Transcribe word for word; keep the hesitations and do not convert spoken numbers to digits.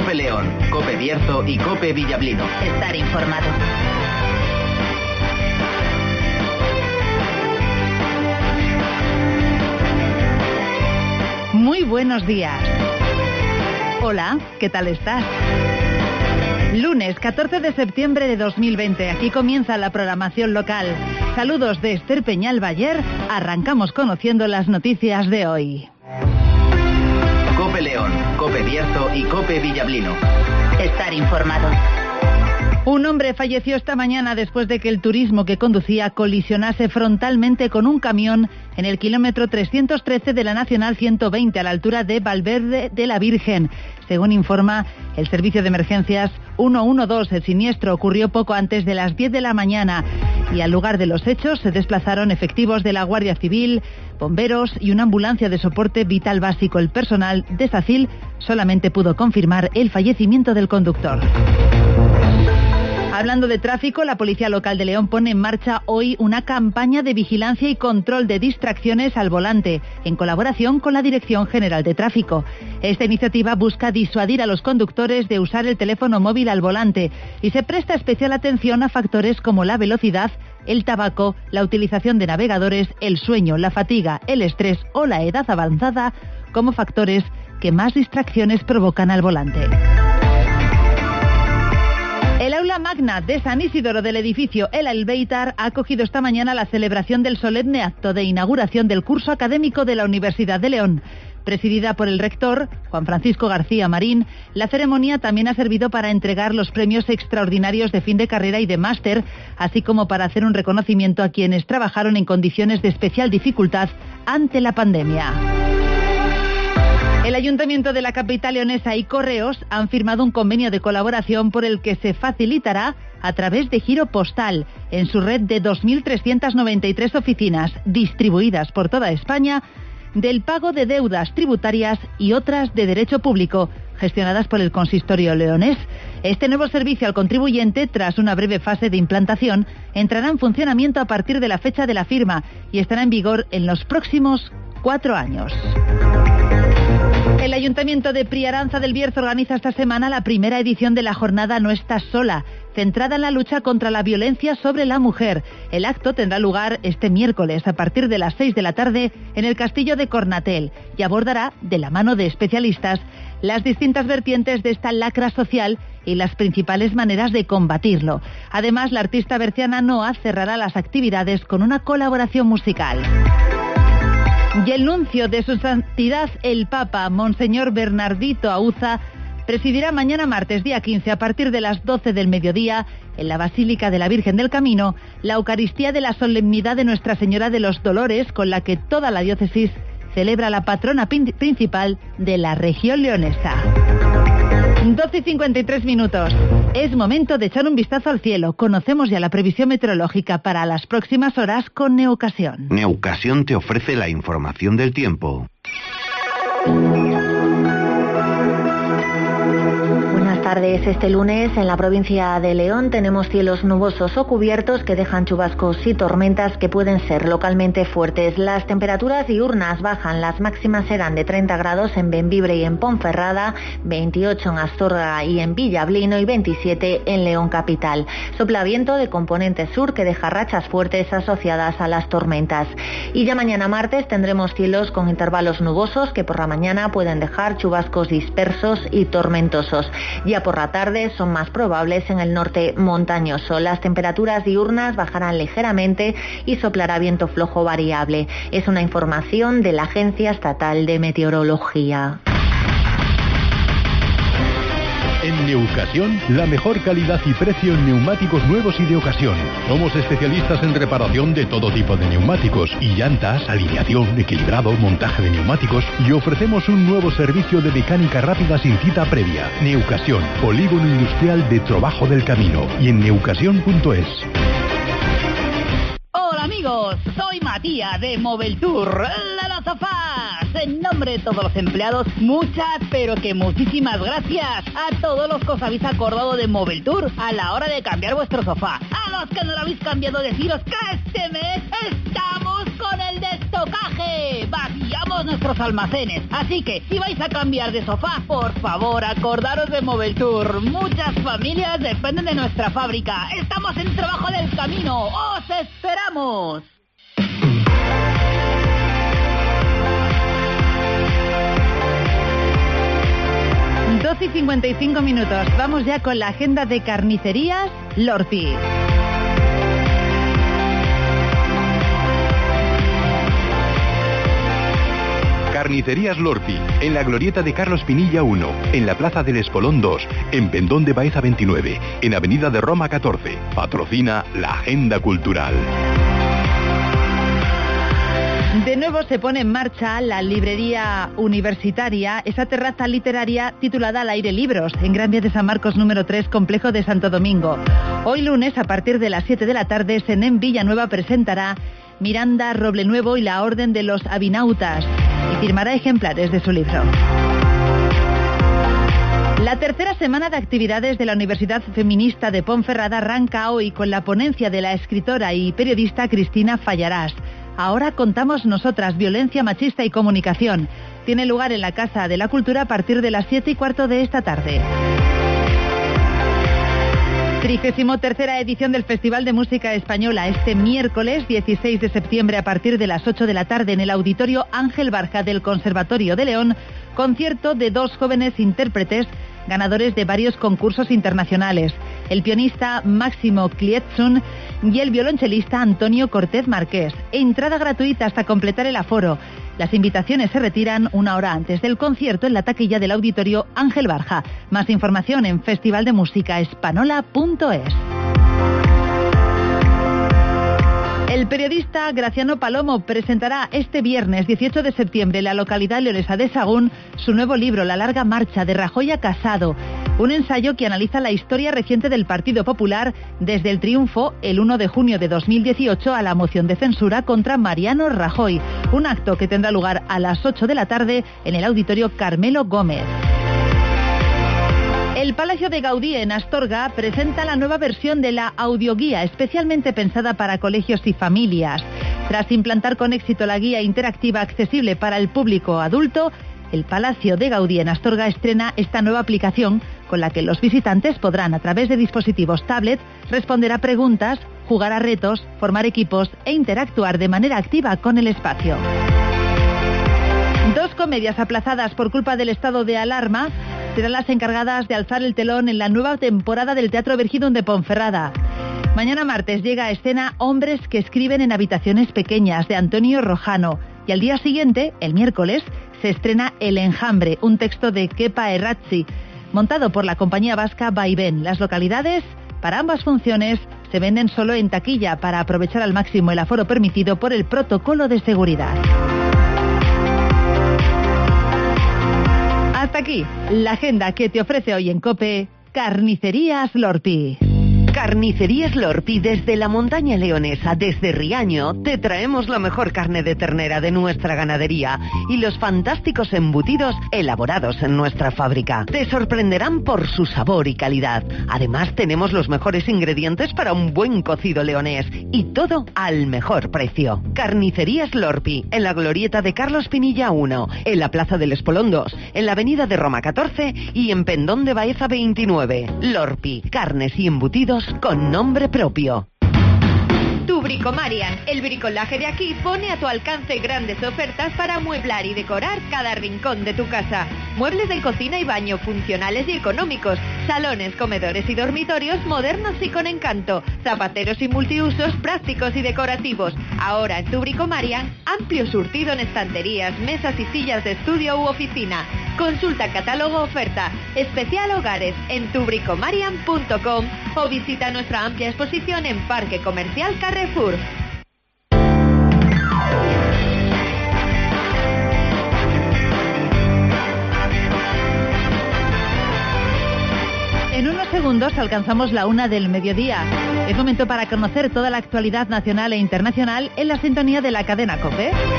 COPE León, COPE Bierzo y COPE Villablino. Estar informado. Muy buenos días. Hola, ¿qué tal estás? Lunes catorce de septiembre de dos mil veinte. Aquí comienza la programación local. Saludos de Esther Peñal Bayer. Arrancamos conociendo las noticias de hoy. COPE León, COPE Bierzo y COPE Villablino. Estar informado. Un hombre falleció esta mañana después de que el turismo que conducía colisionase frontalmente con un camión en el kilómetro trescientos trece de la Nacional ciento veinte a la altura de Valverde de la Virgen. Según informa el servicio de emergencias ciento doce, el siniestro ocurrió poco antes de las diez de la mañana y al lugar de los hechos se desplazaron efectivos de la Guardia Civil, bomberos y una ambulancia de soporte vital básico. El personal de SACIL solamente pudo confirmar el fallecimiento del conductor. Hablando de tráfico, la Policía Local de León pone en marcha hoy una campaña de vigilancia y control de distracciones al volante, en colaboración con la Dirección General de Tráfico. Esta iniciativa busca disuadir a los conductores de usar el teléfono móvil al volante y se presta especial atención a factores como la velocidad, el tabaco, la utilización de navegadores, el sueño, la fatiga, el estrés o la edad avanzada como factores que más distracciones provocan al volante. El aula magna de San Isidoro del edificio El Albéitar ha acogido esta mañana la celebración del solemne acto de inauguración del curso académico de la Universidad de León. Presidida por el rector, Juan Francisco García Marín, la ceremonia también ha servido para entregar los premios extraordinarios de fin de carrera y de máster, así como para hacer un reconocimiento a quienes trabajaron en condiciones de especial dificultad ante la pandemia. El Ayuntamiento de la capital leonesa y Correos han firmado un convenio de colaboración por el que se facilitará, a través de giro postal, en su red de dos mil trescientas noventa y tres oficinas distribuidas por toda España, del pago de deudas tributarias y otras de derecho público, gestionadas por el Consistorio leonés. Este nuevo servicio al contribuyente, tras una breve fase de implantación, entrará en funcionamiento a partir de la fecha de la firma y estará en vigor en los próximos cuatro años. El Ayuntamiento de Priaranza del Bierzo organiza esta semana la primera edición de la jornada No Estás Sola, centrada en la lucha contra la violencia sobre la mujer. El acto tendrá lugar este miércoles a partir de las seis de la tarde en el Castillo de Cornatel y abordará, de la mano de especialistas, las distintas vertientes de esta lacra social y las principales maneras de combatirlo. Además, la artista berciana Noa cerrará las actividades con una colaboración musical. Y el nuncio de su santidad el Papa, Monseñor Bernardito Auza, presidirá mañana martes, día quince, a partir de las doce del mediodía, en la Basílica de la Virgen del Camino, la Eucaristía de la Solemnidad de Nuestra Señora de los Dolores, con la que toda la diócesis celebra la patrona principal de la región leonesa. doce y cincuenta y tres minutos. Es momento de echar un vistazo al cielo. Conocemos ya la previsión meteorológica para las próximas horas con Neocasión. Neocasión te ofrece la información del tiempo. Buenas tardes. Este lunes en la provincia de León tenemos cielos nubosos o cubiertos que dejan chubascos y tormentas que pueden ser localmente fuertes. Las temperaturas diurnas bajan, las máximas serán de treinta grados en Bembibre y en Ponferrada, veintiocho en Astorga y en Villablino y veintisiete en León capital. Sopla viento de componente sur que deja rachas fuertes asociadas a las tormentas. Y ya mañana martes tendremos cielos con intervalos nubosos que por la mañana pueden dejar chubascos dispersos y tormentosos. Ya por la tarde son más probables en el norte montañoso. Las temperaturas diurnas bajarán ligeramente y soplará viento flojo variable. Es una información de la Agencia Estatal de Meteorología. En Neocasión, la mejor calidad y precio en neumáticos nuevos y de ocasión. Somos especialistas en reparación de todo tipo de neumáticos y llantas, alineación, equilibrado, montaje de neumáticos, y ofrecemos un nuevo servicio de mecánica rápida sin cita previa. Neocasión, polígono industrial de Trabajo del Camino, y en neocasión punto es. Hola amigos, soy Matías de Moveltour, la los sofás. En nombre de todos los empleados, muchas, pero que muchísimas gracias a todos los que os habéis acordado de Moveltour a la hora de cambiar vuestro sofá. A los que no lo habéis cambiado, deciros que este mes estamos con el destocaje. ¡Eh! Vaciamos nuestros almacenes. Así que, si vais a cambiar de sofá, por favor, acordaros de Moveltour. Muchas familias dependen de nuestra fábrica. Estamos en trabajo del camino. ¡Os esperamos! doce y cincuenta y cinco minutos. Vamos ya con la agenda de Carnicerías Lorpi. Carnicerías Lorpi, en la glorieta de Carlos Pinilla uno, en la Plaza del Espolón dos, en Pendón de Baeza veintinueve, en Avenida de Roma catorce. Patrocina la Agenda Cultural. De nuevo se pone en marcha la librería universitaria, esa terraza literaria titulada Al aire libros, en Gran Vía de San Marcos número tres, Complejo de Santo Domingo. Hoy lunes, a partir de las siete de la tarde, Senén Villanueva presentará Miranda Roblenuevo y la Orden de los Abinautas y firmará ejemplares de su libro. La tercera semana de actividades de la Universidad Feminista de Ponferrada arranca hoy con la ponencia de la escritora y periodista Cristina Fallarás. Ahora contamos nosotras, violencia machista y comunicación. Tiene lugar en la Casa de la Cultura a partir de las siete y cuarto de esta tarde. Trigésimo tercera edición del Festival de Música Española, este miércoles dieciséis de septiembre a partir de las ocho de la tarde en el Auditorio Ángel Barja del Conservatorio de León, concierto de dos jóvenes intérpretes ganadores de varios concursos internacionales, el pianista Máximo Klietzun y el violonchelista Antonio Cortez Marqués. Entrada gratuita hasta completar el aforo. Las invitaciones se retiran una hora antes del concierto en la taquilla del Auditorio Ángel Barja. Más información en festival de música espanola punto es. El periodista Graciano Palomo presentará este viernes dieciocho de septiembre en la localidad leonesa de Sagún su nuevo libro, La larga marcha, de Rajoy a Casado. Un ensayo que analiza la historia reciente del Partido Popular desde el triunfo el uno de junio de dos mil dieciocho a la moción de censura contra Mariano Rajoy. Un acto que tendrá lugar a las ocho de la tarde en el Auditorio Carmelo Gómez. El Palacio de Gaudí en Astorga presenta la nueva versión de la audioguía especialmente pensada para colegios y familias. Tras implantar con éxito la guía interactiva accesible para el público adulto, el Palacio de Gaudí en Astorga estrena esta nueva aplicación con la que los visitantes podrán, a través de dispositivos tablet, responder a preguntas, jugar a retos, formar equipos e interactuar de manera activa con el espacio. Dos comedias aplazadas por culpa del estado de alarma serán las encargadas de alzar el telón en la nueva temporada del Teatro Vergidum de Ponferrada. Mañana martes llega a escena Hombres que escriben en habitaciones pequeñas, de Antonio Rojano, y al día siguiente, el miércoles, se estrena El enjambre, un texto de Kepa Erratzi, montado por la compañía vasca Vaivén. Las localidades para ambas funciones se venden solo en taquilla para aprovechar al máximo el aforo permitido por el protocolo de seguridad. Hasta aquí, la agenda que te ofrece hoy en COPE, Carnicerías Lorpi. Carnicerías Lorpi, desde la montaña leonesa, desde Riaño, te traemos la mejor carne de ternera de nuestra ganadería y los fantásticos embutidos elaborados en nuestra fábrica. Te sorprenderán por su sabor y calidad. Además, tenemos los mejores ingredientes para un buen cocido leonés y todo al mejor precio. Carnicerías Lorpi, en la glorieta de Carlos Pinilla uno, en la Plaza del Espolón dos, en la Avenida de Roma catorce y en Pendón de Baeza veintinueve. Lorpi, carnes y embutidos con nombre propio. Tu Bricomarian, el bricolaje de aquí, pone a tu alcance grandes ofertas para amueblar y decorar cada rincón de tu casa. Muebles de cocina y baño funcionales y económicos, salones, comedores y dormitorios modernos y con encanto, zapateros y multiusos prácticos y decorativos. Ahora en Tu Bricomarian, amplio surtido en estanterías, mesas y sillas de estudio u oficina. Consulta catálogo oferta, especial hogares en tu bricomarian punto com o visita nuestra amplia exposición en Parque Comercial Carrefour. En unos segundos alcanzamos la una del mediodía. Es momento para conocer toda la actualidad nacional e internacional en la sintonía de la cadena COPE.